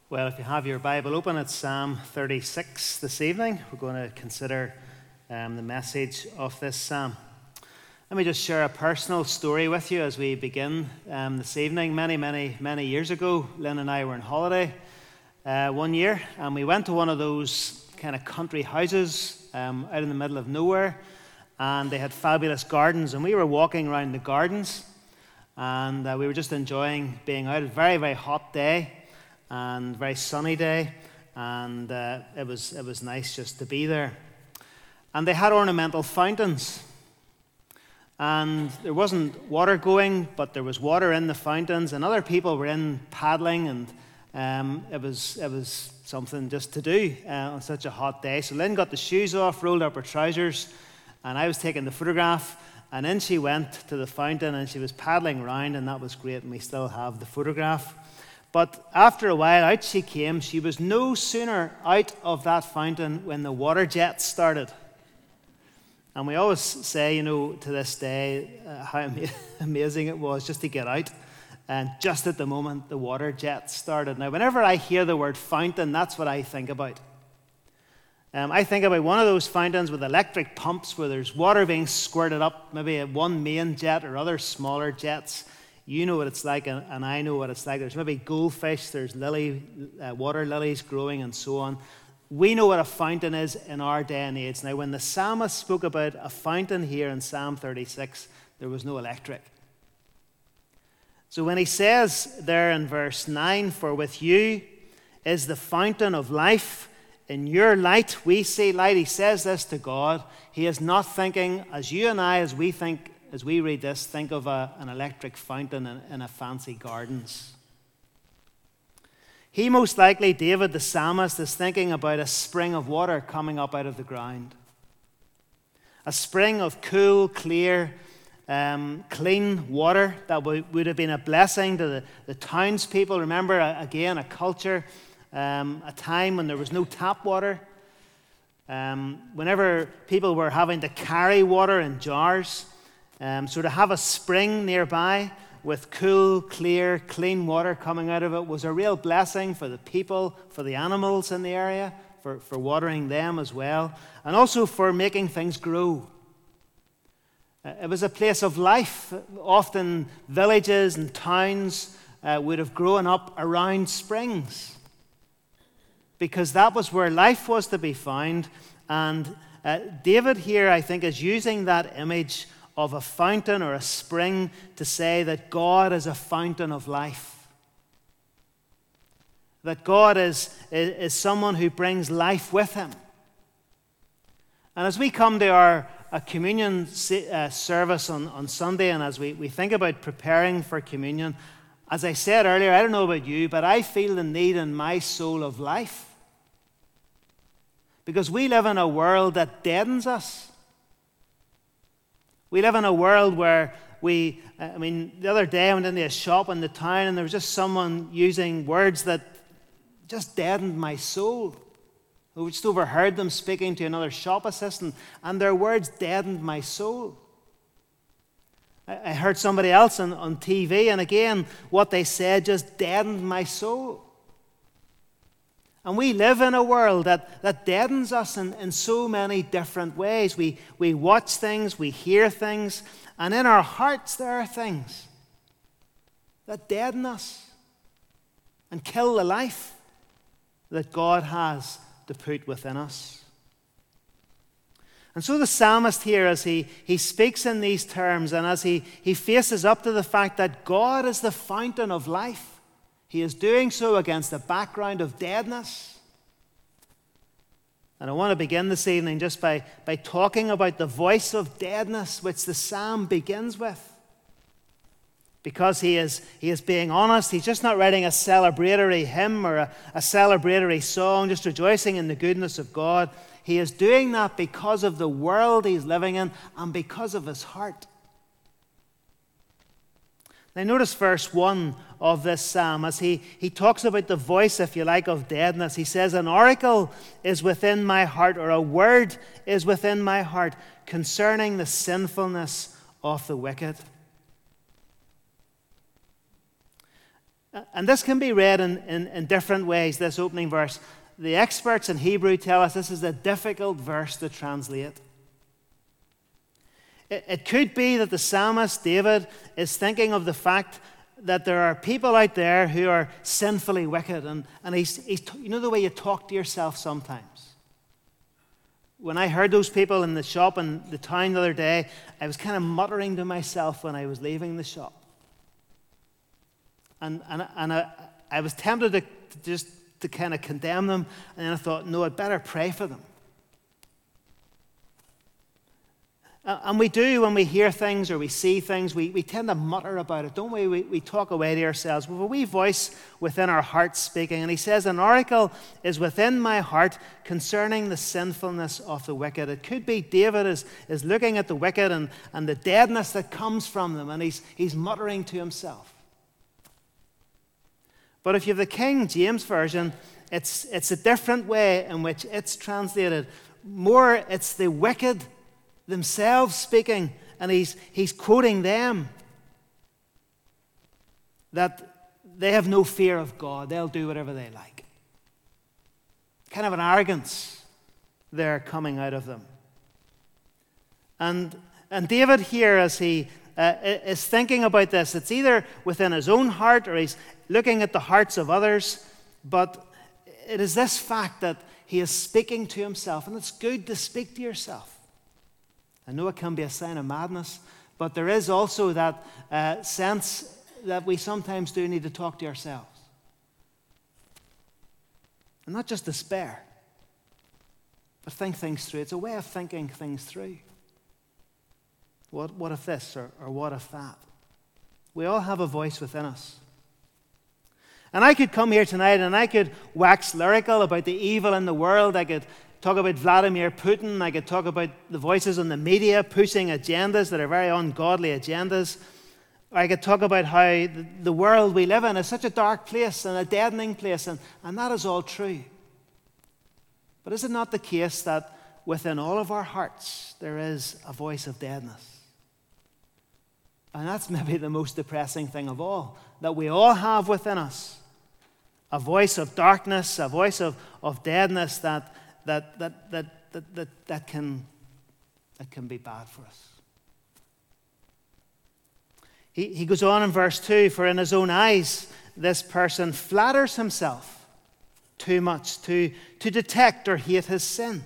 Well, if you have your Bible open, it's Psalm 36 this evening. We're going to consider the message of this psalm. Let me just share a personal story with you as we begin this evening. Many years ago, Lynn and I were on holiday one year, and we went to one of those kind of country houses out in the middle of nowhere, and they had fabulous gardens, and we were walking around the gardens, and we were just enjoying being out. A very hot day and very sunny day, and it was nice just to be there. And they had ornamental fountains, and there wasn't water going, but there was water in the fountains, and other people were in paddling, and it was something just to do on such a hot day. So Lynn got the shoes off, rolled up her trousers, and I was taking the photograph, and then she went to the fountain and she was paddling around, and that was great, and we still have the photograph. But after a while, out she came. She was no sooner out of that fountain when the water jets started. And we always say, to this day, how amazing it was just to get out. And just at the moment, the water jets started. Now, whenever I hear the word fountain, that's what I think about. I think about one of those fountains with electric pumps where there's water being squirted up, maybe one main jet or other smaller jets. You know what it's like, and I know what it's like. There's maybe goldfish, there's water lilies growing, and so on. We know what a fountain is in our day and age. Now, when the psalmist spoke about a fountain here in Psalm 36, there was no electric. So when he says there in verse 9, "For with you is the fountain of life, in your light we see light," he says this to God. He is not thinking, as you and I, as we read this, think of an electric fountain in a fancy gardens. He most likely, David the psalmist, is thinking about a spring of water coming up out of the ground. A spring of cool, clear, clean water that would have been a blessing to the townspeople. Remember, again, a culture, a time when there was no tap water. Whenever people were having to carry water in jars, so to have a spring nearby with cool, clear, clean water coming out of it was a real blessing for the people, for the animals in the area, for watering them as well, and also for making things grow. It was a place of life. Often villages and towns would have grown up around springs because that was where life was to be found. And David here, I think, is using that image of a fountain or a spring to say that God is a fountain of life. That God is someone who brings life with him. And as we come to our communion service on Sunday, and as we think about preparing for communion, as I said earlier, I don't know about you, but I feel the need in my soul of life. Because we live in a world that deadens us. We live in a world where the other day I went into a shop in the town and there was just someone using words that just deadened my soul. I just overheard them speaking to another shop assistant, and their words deadened my soul. I heard somebody else on TV, and again, what they said just deadened my soul. And we live in a world that deadens us in so many different ways. We watch things, we hear things, and in our hearts there are things that deaden us and kill the life that God has to put within us. And so the psalmist here, as he speaks in these terms, and as he faces up to the fact that God is the fountain of life, he is doing so against a background of deadness. And I want to begin this evening just by talking about the voice of deadness which the psalm begins with. Because he is being honest. He's just not writing a celebratory hymn or a celebratory song, just rejoicing in the goodness of God. He is doing that because of the world he's living in and because of his heart. Now notice verse 1 of this psalm as he talks about the voice, if you like, of deadness. He says, "An oracle is within my heart," or "a word is within my heart concerning the sinfulness of the wicked." And this can be read in different ways, this opening verse. The experts in Hebrew tell us this is a difficult verse to translate. It could be that the psalmist David is thinking of the fact that there are people out there who are sinfully wicked. And he's you know the way you talk to yourself sometimes? When I heard those people in the shop in the town the other day, I was kind of muttering to myself when I was leaving the shop. And I was tempted to just to kind of condemn them, and then I thought, no, I'd better pray for them. And we do when we hear things or we see things, we tend to mutter about it, don't we? We talk away to ourselves. We have a wee voice within our hearts speaking. And he says, an oracle is within my heart concerning the sinfulness of the wicked. It could be David is looking at the wicked and the deadness that comes from them, and he's muttering to himself. But if you have the King James Version, it's a different way in which it's translated. More, it's the wicked themselves speaking, and he's quoting them that they have no fear of God. They'll do whatever they like. Kind of an arrogance there coming out of them. And David here, as he is thinking about this, it's either within his own heart or he's looking at the hearts of others, but it is this fact that he is speaking to himself, and it's good to speak to yourself. I know it can be a sign of madness, but there is also that sense that we sometimes do need to talk to ourselves. And not just despair, but think things through. It's a way of thinking things through. What if this, or what if that? We all have a voice within us. And I could come here tonight and I could wax lyrical about the evil in the world. I could talk about Vladimir Putin. I could talk about the voices in the media pushing agendas that are very ungodly agendas. Or I could talk about how the world we live in is such a dark place and a deadening place, and that is all true. But is it not the case that within all of our hearts there is a voice of deadness? And that's maybe the most depressing thing of all, that we all have within us a voice of darkness, a voice of deadness that can be bad for us. He goes on in verse 2, for in his own eyes this person flatters himself too much to detect or hate his sin.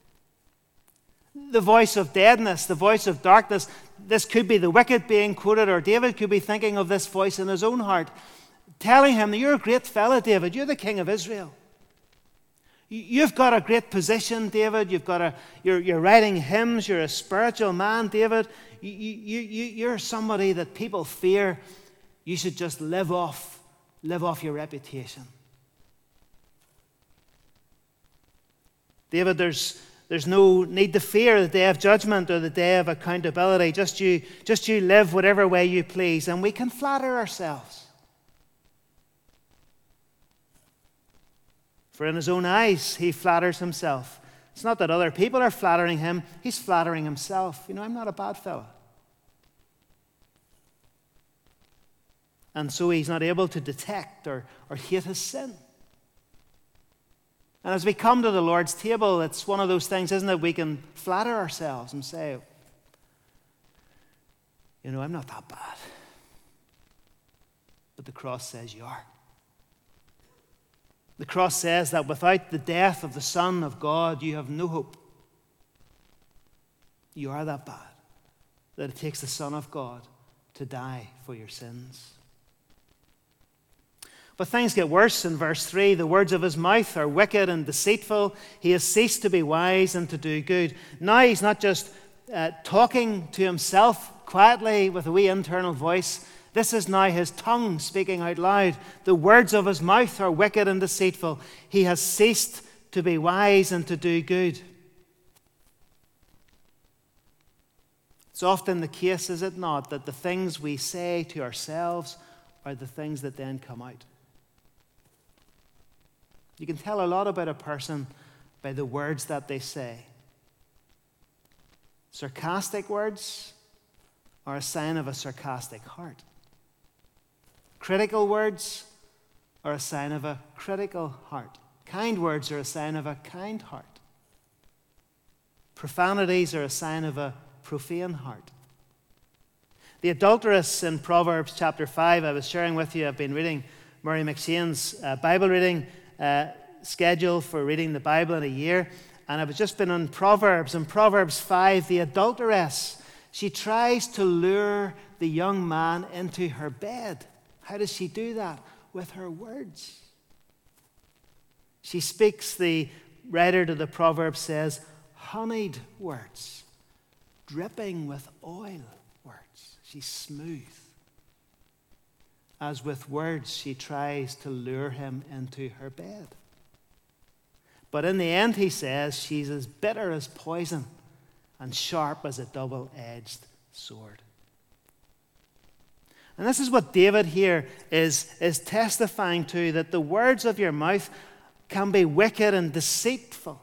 The voice of deadness, the voice of darkness, this could be the wicked being quoted, or David could be thinking of this voice in his own heart, telling him, you're a great fella, David, you're the king of Israel. You've got a great position, David. You're writing hymns. You're a spiritual man, David. You're somebody that people fear. You should just live off your reputation. David, there's no need to fear the day of judgment or the day of accountability. Just you live whatever way you please, and we can flatter ourselves. For in his own eyes, he flatters himself. It's not that other people are flattering him. He's flattering himself. I'm not a bad fella. And so he's not able to detect or hate his sin. And as we come to the Lord's table, it's one of those things, isn't it? We can flatter ourselves and say, I'm not that bad. But the cross says you are. The cross says that without the death of the Son of God, you have no hope. You are that bad, that it takes the Son of God to die for your sins. But things get worse in verse 3. The words of his mouth are wicked and deceitful. He has ceased to be wise and to do good. Now he's not just talking to himself quietly with a wee internal voice. This is now his tongue speaking out loud. The words of his mouth are wicked and deceitful. He has ceased to be wise and to do good. It's often the case, is it not, that the things we say to ourselves are the things that then come out. You can tell a lot about a person by the words that they say. Sarcastic words are a sign of a sarcastic heart. Critical words are a sign of a critical heart. Kind words are a sign of a kind heart. Profanities are a sign of a profane heart. The adulteress in Proverbs chapter 5, I was sharing with you, I've been reading Murray McShane's Bible reading schedule for reading the Bible in a year, and I've just been on Proverbs. In Proverbs 5, the adulteress, she tries to lure the young man into her bed. How does she do that? With her words. She speaks, the writer to the Proverbs says, honeyed words, dripping with oil words. She's smooth. As with words, she tries to lure him into her bed. But in the end, he says, she's as bitter as poison and sharp as a double-edged sword. And this is what David here is testifying to, that the words of your mouth can be wicked and deceitful.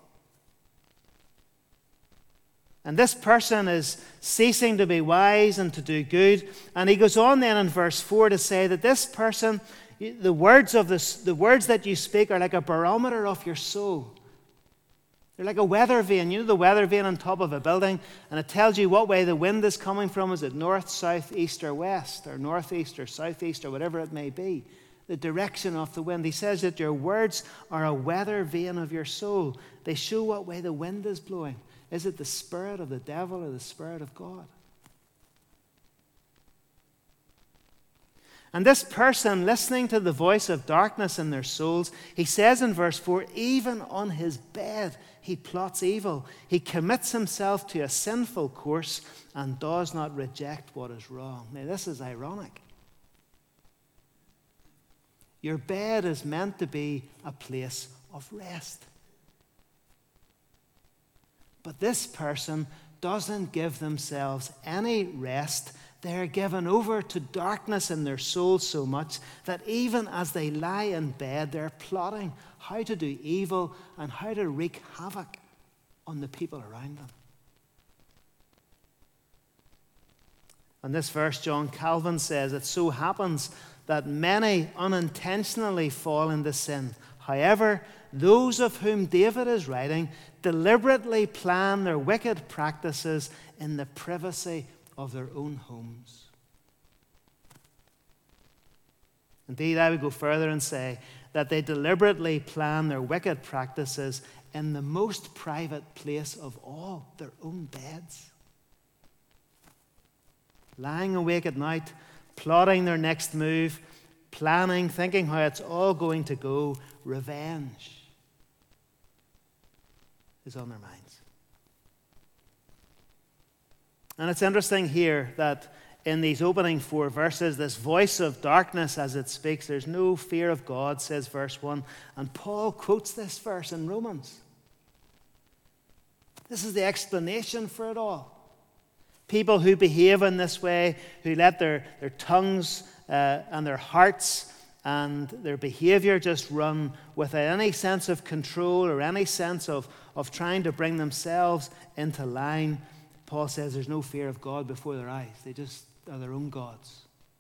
And this person is ceasing to be wise and to do good. And he goes on then in verse 4 to say that this person, the words that you speak are like a barometer of your soul. They're like a weather vane. You know the weather vane on top of a building, and it tells you what way the wind is coming from. Is it north, south, east, or west, or northeast, or southeast, or whatever it may be? The direction of the wind. He says that your words are a weather vane of your soul. They show what way the wind is blowing. Is it the spirit of the devil or the spirit of God? And this person, listening to the voice of darkness in their souls, he says in verse 4, even on his bed he plots evil. He commits himself to a sinful course and does not reject what is wrong. Now, this is ironic. Your bed is meant to be a place of rest. But this person doesn't give themselves any rest. They're given over to darkness in their souls so much that even as they lie in bed, they're plotting how to do evil and how to wreak havoc on the people around them. In this verse, John Calvin says, it so happens that many unintentionally fall into sin. However, those of whom David is writing deliberately plan their wicked practices in the privacy of their own homes. Indeed, I would go further and say that they deliberately plan their wicked practices in the most private place of all, their own beds. Lying awake at night, plotting their next move, planning, thinking how it's all going to go. Revenge is on their minds. And it's interesting here that in these opening 4 verses, this voice of darkness as it speaks, there's no fear of God, says verse 1. And Paul quotes this verse in Romans. This is the explanation for it all. People who behave in this way, who let their tongues and their hearts and their behavior just run without any sense of control or any sense of trying to bring themselves into line. Paul says there's no fear of God before their eyes. They just are their own gods.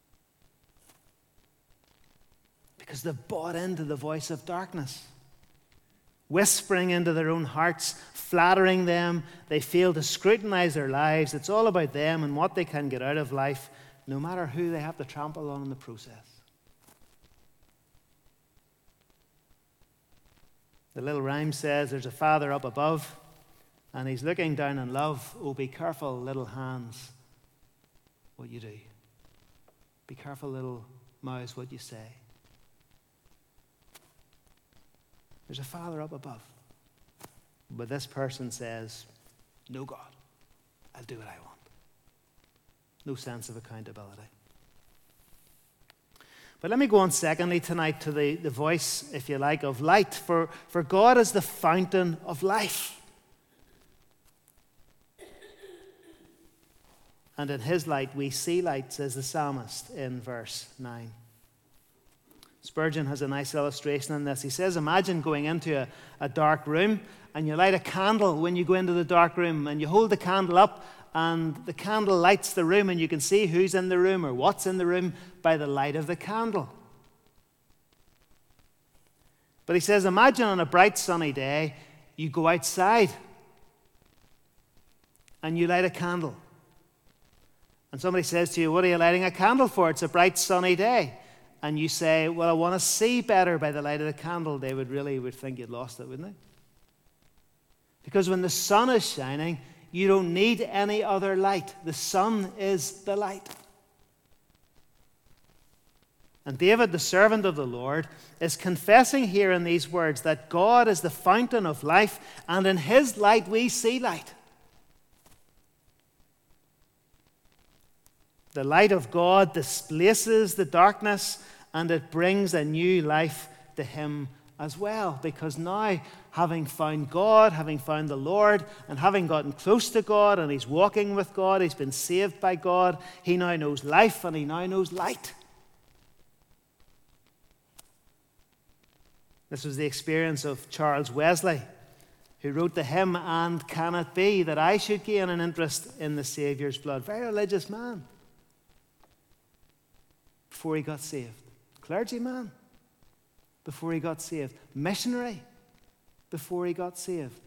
Because they've bought into the voice of darkness, whispering into their own hearts, flattering them. They fail to scrutinize their lives. It's all about them and what they can get out of life, no matter who they have to trample on in the process. The little rhyme says there's a father up above, and he's looking down in love. Oh, be careful, little hands, what you do. Be careful, little mouths, what you say. There's a father up above. But this person says, no God, I'll do what I want. No sense of accountability. But let me go on secondly tonight to the voice, if you like, of light. For God is the fountain of life. And in his light we see light, says the psalmist in verse 9. Spurgeon has a nice illustration on this. He says, imagine going into a dark room and you light a candle when you go into the dark room, and you hold the candle up and the candle lights the room, and you can see who's in the room or what's in the room by the light of the candle. But he says, imagine on a bright sunny day, you go outside and you light a candle. And somebody says to you, what are you lighting a candle for? It's a bright sunny day. And you say, well, I want to see better by the light of the candle. They would think you'd lost it, wouldn't they? Because when the sun is shining, you don't need any other light. The sun is the light. And David, the servant of the Lord, is confessing here in these words that God is the fountain of life, and in his light we see light. The light of God displaces the darkness, and it brings a new life to him as well. Because now, having found God, having found the Lord, and having gotten close to God, and he's walking with God, he's been saved by God, he now knows life and he now knows light. This was the experience of Charles Wesley, who wrote the hymn, "And Can It Be That I Should Gain an Interest in the Saviour's Blood?" Very religious man before he got saved. Clergyman before he got saved. Missionary before he got saved.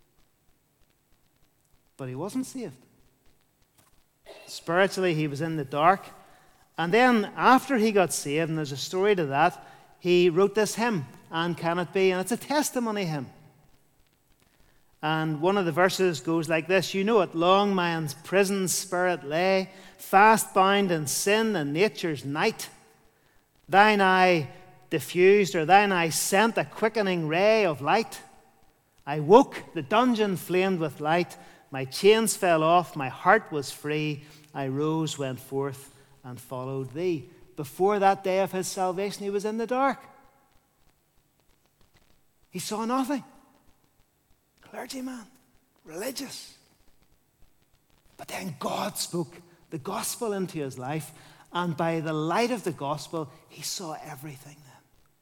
But he wasn't saved. Spiritually, he was in the dark. And then after he got saved, and there's a story to that, he wrote this hymn, "And Can It Be?" And it's a testimony hymn. And one of the verses goes like this. You know it. Long my imprisoned spirit lay, fast bound in sin and nature's night. Thine eye diffused, or thine eye sent a quickening ray of light. I woke, the dungeon flamed with light. My chains fell off, my heart was free. I rose, went forth, and followed thee. Before that day of his salvation, he was in the dark. He saw nothing. Clergyman, religious. But then God spoke the gospel into his life, and by the light of the gospel, he saw everything then.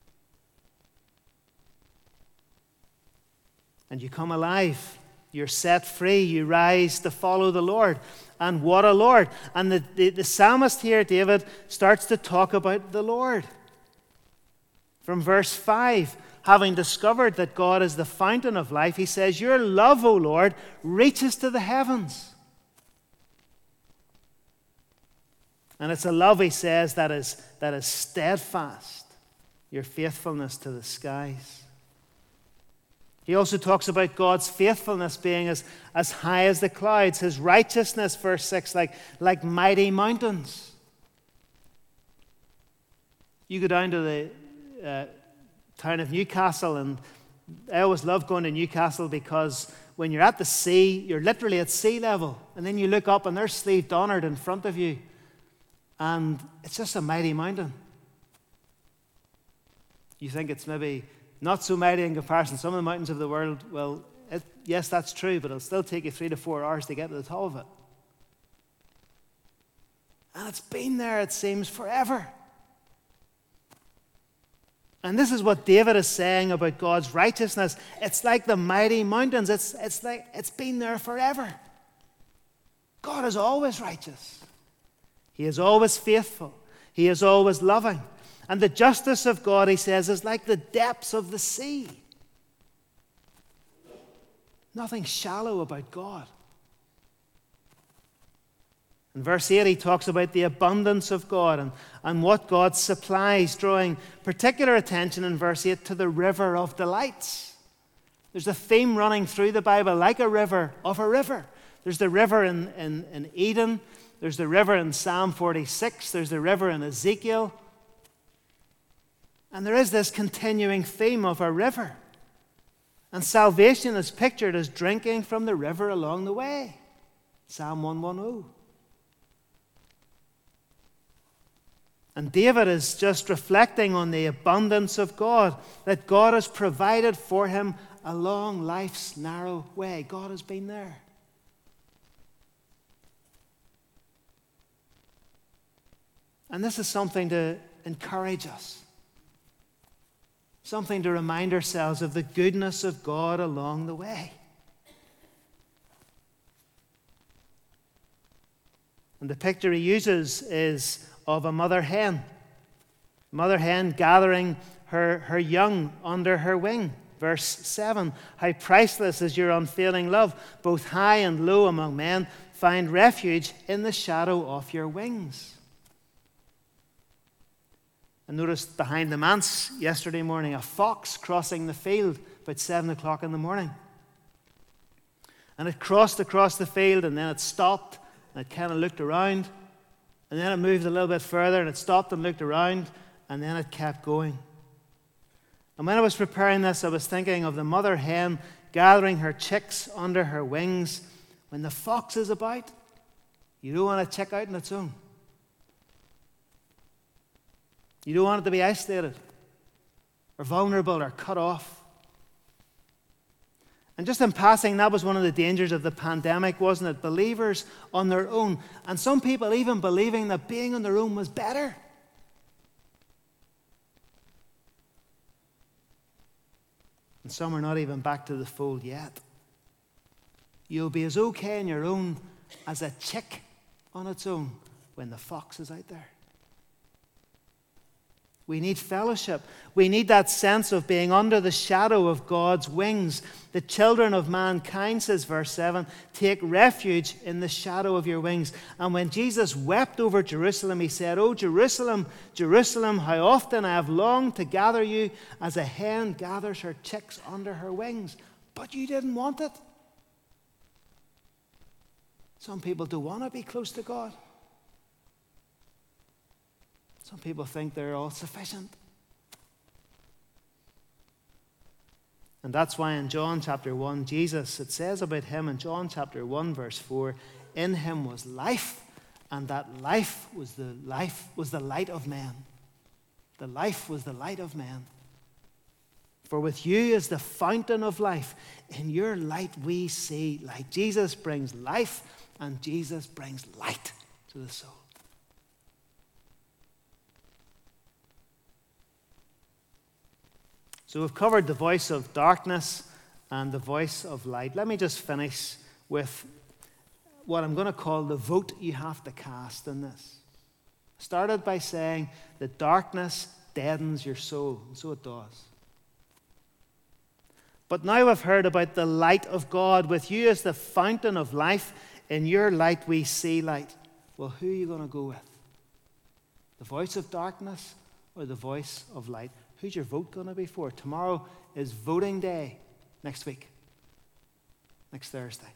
And you come alive. You're set free. You rise to follow the Lord. And what a Lord. And the psalmist here, David, starts to talk about the Lord. From verse 5, having discovered that God is the fountain of life, he says, your love, O Lord, reaches to the heavens. And it's a love, he says, that is steadfast. Your faithfulness to the skies. He also talks about God's faithfulness being as high as the clouds. His righteousness, verse 6, like mighty mountains. You go down to the town of Newcastle, and I always love going to Newcastle because when you're at the sea, you're literally at sea level. And then you look up and there's Slieve Donard in front of you. And it's just a mighty mountain. You think it's maybe not so mighty in comparison. Some of the mountains of the world, well, yes, that's true, but it'll still take you 3 to 4 hours to get to the top of it. And it's been there, it seems, forever. And this is what David is saying about God's righteousness. It's like the mighty mountains. It's like it's been there forever. God is always righteous. He is always faithful. He is always loving. And the justice of God, he says, is like the depths of the sea. Nothing shallow about God. In verse 8, he talks about the abundance of God and what God supplies, drawing particular attention in verse 8 to the river of delights. There's a theme running through the Bible, like a river of a river. There's the river in Eden. There's the river in Psalm 46. There's the river in Ezekiel. And there is this continuing theme of a river. And salvation is pictured as drinking from the river along the way. Psalm 110. And David is just reflecting on the abundance of God, that God has provided for him along life's narrow way. God has been there. And this is something to encourage us. Something to remind ourselves of the goodness of God along the way. And the picture he uses is of a mother hen. Mother hen gathering her young under her wing. Verse 7, how priceless is your unfailing love, both high and low among men find refuge in the shadow of your wings. I noticed behind the manse yesterday morning a fox crossing the field about 7 o'clock in the morning. And it crossed across the field, and then it stopped, and it kind of looked around, and then it moved a little bit further, and it stopped and looked around, and then it kept going. And when I was preparing this, I was thinking of the mother hen gathering her chicks under her wings. When the fox is about, you don't want a chick out on its own. You don't want it to be isolated or vulnerable or cut off. And just in passing, that was one of the dangers of the pandemic, wasn't it? Believers on their own. And some people even believing that being on their own was better. And some are not even back to the fold yet. You'll be as okay on your own as a chick on its own when the fox is out there. We need fellowship. We need that sense of being under the shadow of God's wings. The children of mankind, says verse 7, take refuge in the shadow of your wings. And when Jesus wept over Jerusalem, he said, "Oh, Jerusalem, Jerusalem, how often I have longed to gather you as a hen gathers her chicks under her wings. But you didn't want it." Some people don't want to be close to God. Some people think they're all sufficient. And that's why in John chapter 1, Jesus, it says about him in John chapter 1, verse 4, in him was life, and that life was the light of man. The life was the light of man. For with you is the fountain of life. In your light we see light. Jesus brings life, and Jesus brings light to the soul. So we've covered the voice of darkness and the voice of light. Let me just finish with what I'm going to call the vote you have to cast in this. Started by saying that darkness deadens your soul, and so it does. But now we've heard about the light of God. With you as the fountain of life, in your light we see light. Well, who are you going to go with? The voice of darkness or the voice of light? Who's your vote going to be for? Tomorrow is voting day. Next week. Next Thursday.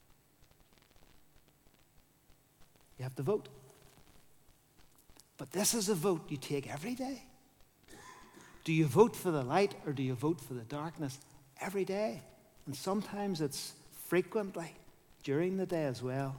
You have to vote. But this is a vote you take every day. Do you vote for the light or do you vote for the darkness? Every day. And sometimes it's frequently during the day as well.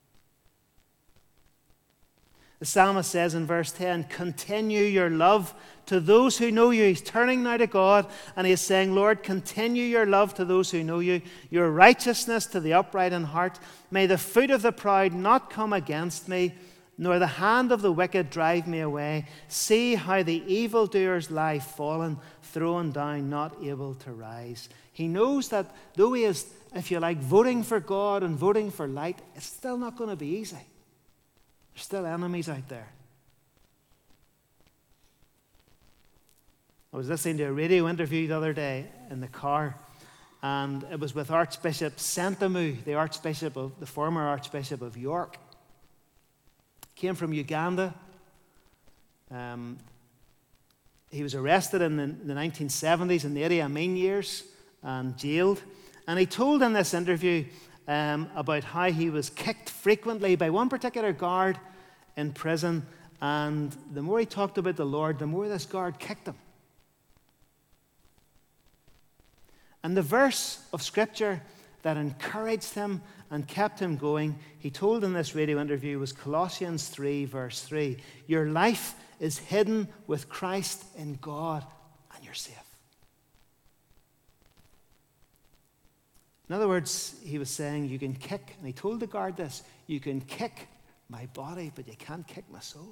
The psalmist says in verse 10, continue your love to those who know you. He's turning now to God and he's saying, Lord, continue your love to those who know you, your righteousness to the upright in heart. May the foot of the proud not come against me, nor the hand of the wicked drive me away. See how the evildoers lie fallen, thrown down, not able to rise. He knows that though he is, if you like, voting for God and voting for light, it's still not going to be easy. There's still enemies out there. I was listening to a radio interview the other day in the car, and it was with Archbishop Sentamu, the former Archbishop of York. Came from Uganda. He was arrested in the 1970s in the Idi Amin years and jailed. And he told in this interview about how he was kicked frequently by one particular guard in prison, and the more he talked about the Lord, the more this guard kicked him. And the verse of Scripture that encouraged him and kept him going, he told in this radio interview, was Colossians 3, verse 3. Your life is hidden with Christ in God, and you're safe. In other words, he was saying, you can kick, and he told the guard this, you can kick my body, but you can't kick my soul.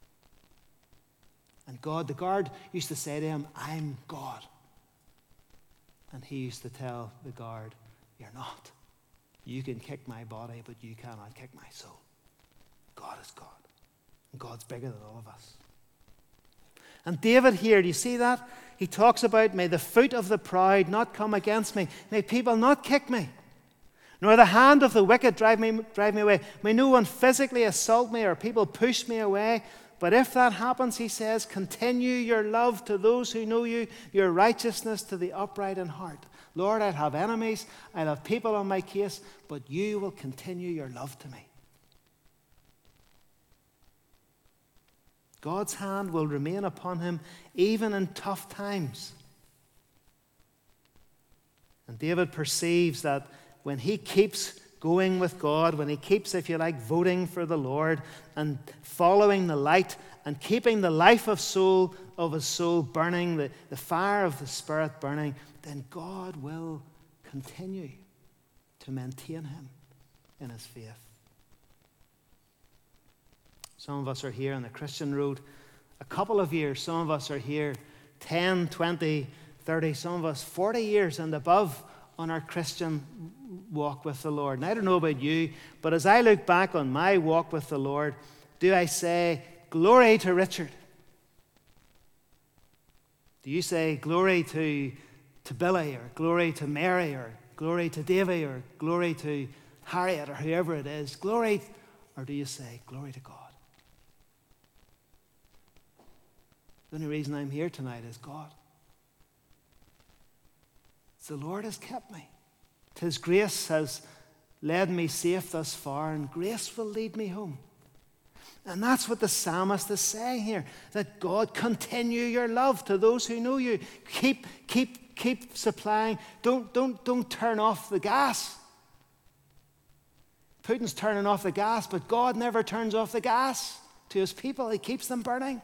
And God, the guard used to say to him, I'm God. And he used to tell the guard, you're not. You can kick my body, but you cannot kick my soul. God is God. And God's bigger than all of us. And David here, do you see that? He talks about, may the foot of the proud not come against me. May people not kick me. Nor the hand of the wicked drive me away. May no one physically assault me or people push me away. But if that happens, he says, continue your love to those who know you, your righteousness to the upright in heart. Lord, I'll have enemies, I'll have people on my case, but you will continue your love to me. God's hand will remain upon him even in tough times. And David perceives that when he keeps going with God, when he keeps, if you like, voting for the Lord and following the light and keeping the life of his soul burning, the fire of the Spirit burning, then God will continue to maintain him in his faith. Some of us are here on the Christian road a couple of years. Some of us are here 10, 20, 30, some of us 40 years and above on our Christian walk with the Lord. And I don't know about you, but as I look back on my walk with the Lord, do I say, glory to Richard? Do you say glory to Billy, or glory to Mary, or glory to Davy, or glory to Harriet, or whoever it is? Glory, or do you say glory to God? The only reason I'm here tonight is God. The Lord has kept me. His grace has led me safe thus far, and grace will lead me home. And that's what the psalmist is saying here, that God, continue your love to those who know you. Keep supplying. Don't turn off the gas. Putin's turning off the gas, but God never turns off the gas to his people. He keeps them burning.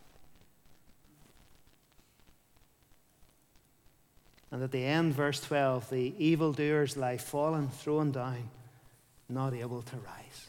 And at the end, verse 12, the evildoers lie fallen, thrown down, not able to rise.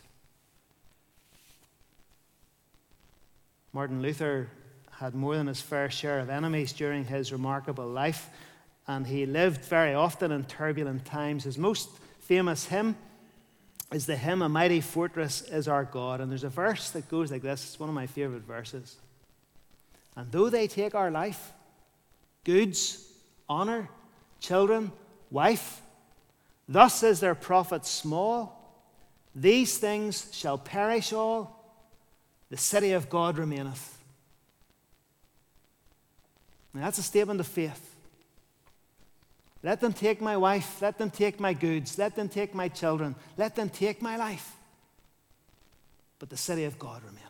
Martin Luther had more than his fair share of enemies during his remarkable life, and he lived very often in turbulent times. His most famous hymn is the hymn, "A Mighty Fortress is Our God." And there's a verse that goes like this. It's one of my favorite verses. And though they take our life, goods, honor, children, wife, thus is their profit small. These things shall perish all. The city of God remaineth. Now that's a statement of faith. Let them take my wife, let them take my goods, let them take my children, let them take my life. But the city of God remaineth.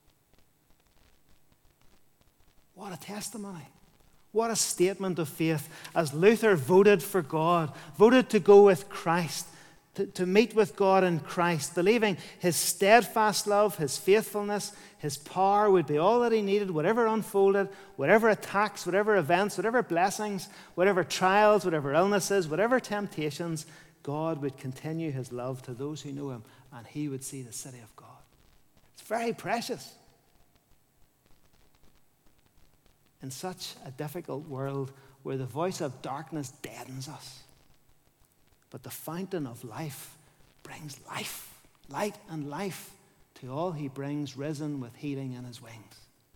What a testimony. What a statement of faith as Luther voted for God, voted to go with Christ, to meet with God in Christ, believing his steadfast love, his faithfulness, his power would be all that he needed, whatever unfolded, whatever attacks, whatever events, whatever blessings, whatever trials, whatever illnesses, whatever temptations, God would continue his love to those who know him, and he would see the city of God. It's very precious. In such a difficult world where the voice of darkness deadens us, but the fountain of life brings life, light and life to all he brings, risen with healing in his wings.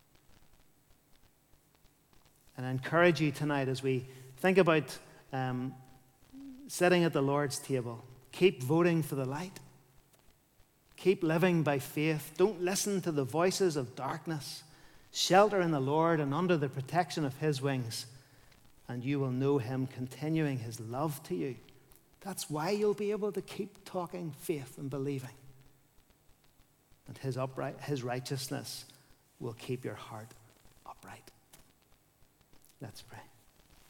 And I encourage you tonight as we think about sitting at the Lord's table, keep voting for the light. Keep living by faith. Don't listen to the voices of darkness. Shelter in the Lord and under the protection of his wings, and you will know him continuing his love to you. That's why you'll be able to keep talking faith and believing. And his righteousness will keep your heart upright. Let's pray.